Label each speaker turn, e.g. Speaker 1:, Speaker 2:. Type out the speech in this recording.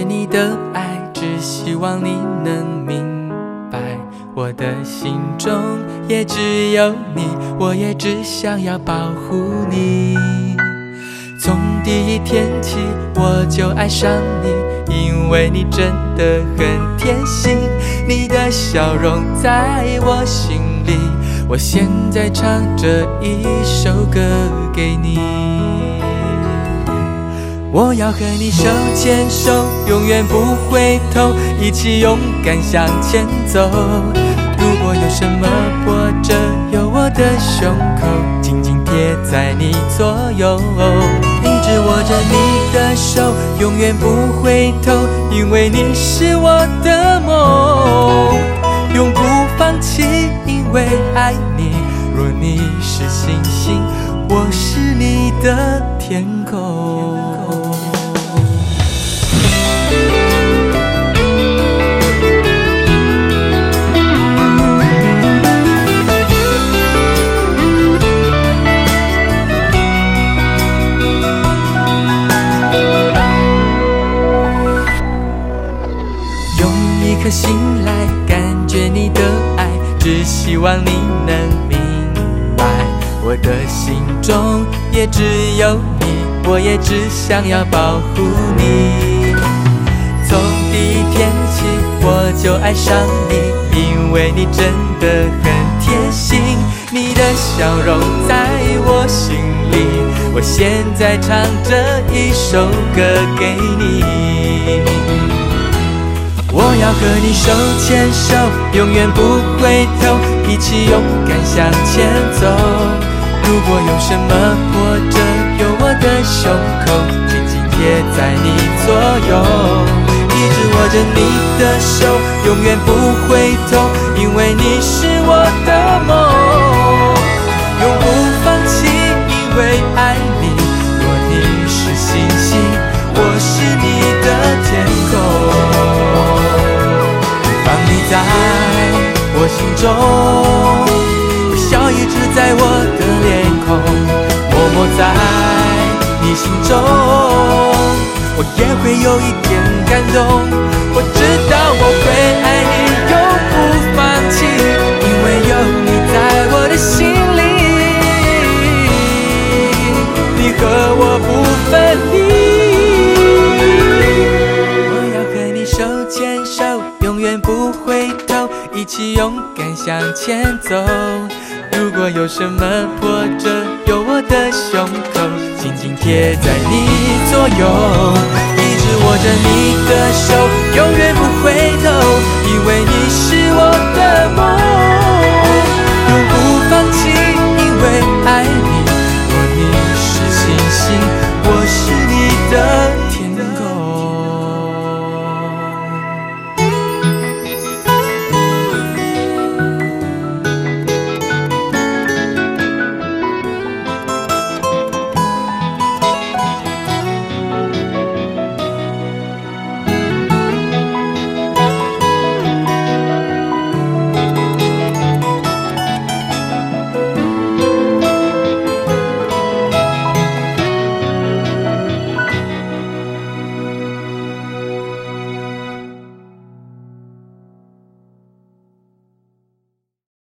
Speaker 1: 你的爱，只希望你能明白，我的心中也只有你，我也只想要保护你。从第一天起我就爱上你，因为你真的很贴心，你的笑容在我心里，我现在唱这一首歌给你。我要和你手牵手，永远不回头，一起勇敢向前走。如果有什么波折，有我的胸口紧紧贴在你左右，一直握着你的手，永远不回头，因为你是我的梦，永不放弃，因为爱你。若你是星星，我是你的天空。一颗心来感觉你的爱，只希望你能明白，我的心中也只有你，我也只想要保护你。从第一天起我就爱上你，因为你真的很贴心，你的笑容在我心里，我现在唱这一首歌给你。我要和你手牵手，永远不回头，一起勇敢向前走。如果有什么波折，有我的胸口紧紧贴在你左右，一直握着你的手，永远不回头，因为你是我的梦，永不放弃，因为爱你。若你是星星，我是你的天空。在我心中，笑一直在我的脸孔，默默在你心中，我也会有一点感动。我知道我会爱你，永不放弃，因为有你在我的心里，你和我不分离。我要和你手牵手，永远不回头，一起勇敢向前走。如果有什么波折，有我的胸口紧紧贴在你左右，一直握着你